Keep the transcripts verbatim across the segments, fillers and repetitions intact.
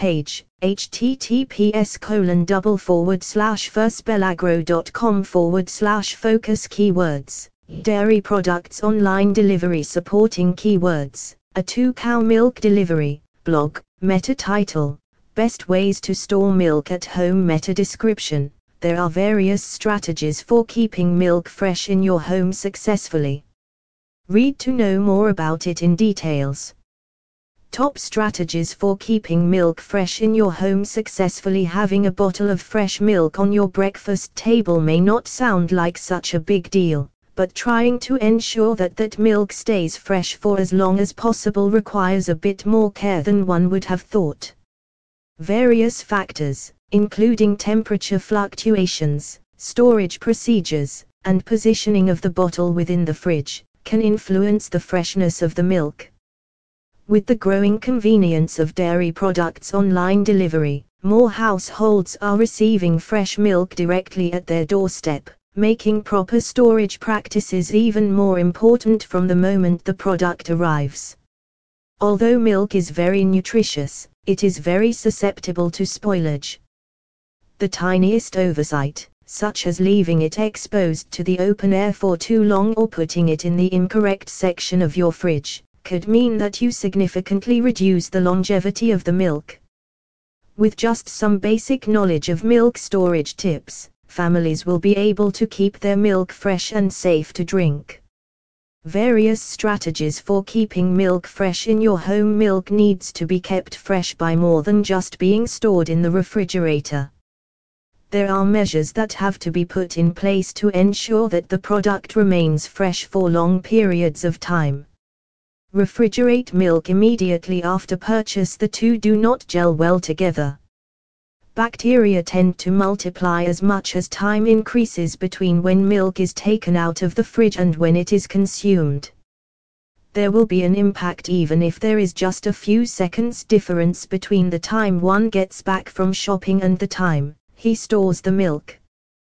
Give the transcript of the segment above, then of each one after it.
page, https colon double forward slash firstbellagro.com forward slash focus keywords, dairy products online delivery supporting keywords, a two cow milk delivery, blog, meta title, best ways to store milk at home meta description. There are various strategies for keeping milk fresh in your home successfully. Read to know more about it in details. Top strategies for keeping milk fresh in your home successfully. Having a bottle of fresh milk on your breakfast table may not sound like such a big deal, but trying to ensure that that milk stays fresh for as long as possible requires a bit more care than one would have thought. Various factors, including temperature fluctuations, storage procedures, and positioning of the bottle within the fridge, can influence the freshness of the milk. With the growing convenience of dairy products online delivery, more households are receiving fresh milk directly at their doorstep, making proper storage practices even more important from the moment the product arrives. Although milk is very nutritious, it is very susceptible to spoilage. The tiniest oversight, such as leaving it exposed to the open air for too long or putting it in the incorrect section of your fridge, could mean that you significantly reduce the longevity of the milk. With just some basic knowledge of milk storage tips, families will be able to keep their milk fresh and safe to drink. Various strategies for keeping milk fresh in your home. Milk needs to be kept fresh by more than just being stored in the refrigerator. There are measures that have to be put in place to ensure that the product remains fresh for long periods of time. Refrigerate milk immediately after purchase. The two do not gel well together. Bacteria tend to multiply as much as time increases between when milk is taken out of the fridge and when it is consumed. There will be an impact even if there is just a few seconds difference between the time one gets back from shopping and the time he stores the milk.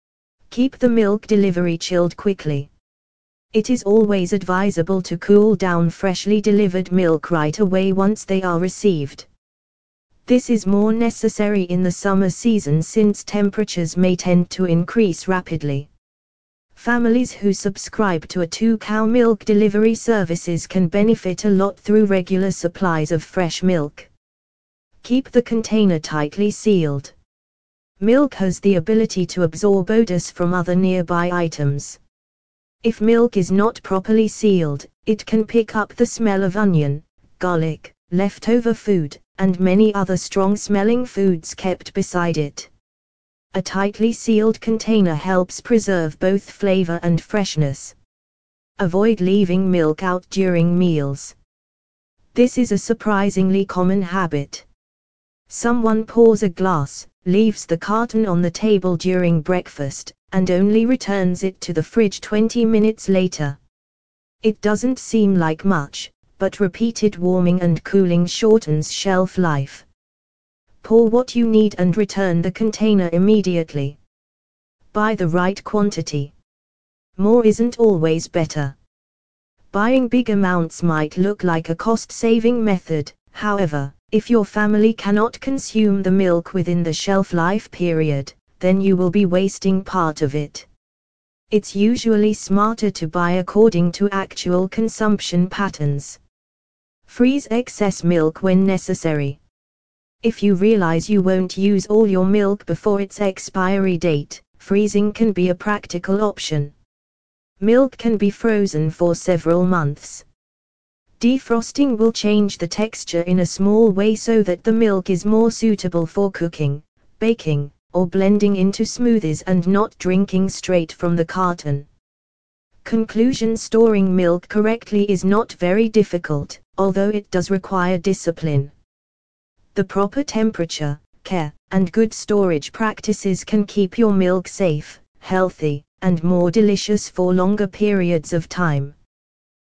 Keep the milk delivery chilled quickly. It is always advisable to cool down freshly delivered milk right away once they are received. This is more necessary in the summer season since temperatures may tend to increase rapidly. Families who subscribe to a two cow milk delivery services can benefit a lot through regular supplies of fresh milk. Keep the container tightly sealed. Milk has the ability to absorb odors from other nearby items. If milk is not properly sealed, it can pick up the smell of onion, garlic, leftover food, and many other strong-smelling foods kept beside it. A tightly sealed container helps preserve both flavor and freshness. Avoid leaving milk out during meals. This is a surprisingly common habit. Someone pours a glass, leaves the carton on the table during breakfast, and only returns it to the fridge twenty minutes later. It doesn't seem like much, but repeated warming and cooling shortens shelf life. Pour what you need and return the container immediately. Buy the right quantity. More isn't always better. Buying big amounts might look like a cost-saving method, however, if your family cannot consume the milk within the shelf life period, then you will be wasting part of it. It's usually smarter to buy according to actual consumption patterns. Freeze excess milk when necessary. If you realize you won't use all your milk before its expiry date, freezing can be a practical option. Milk can be frozen for several months. Defrosting will change the texture in a small way so that the milk is more suitable for cooking, baking, or blending into smoothies and not drinking straight from the carton. Conclusion: storing milk correctly is not very difficult, although it does require discipline. The proper temperature, care, and good storage practices can keep your milk safe, healthy, and more delicious for longer periods of time.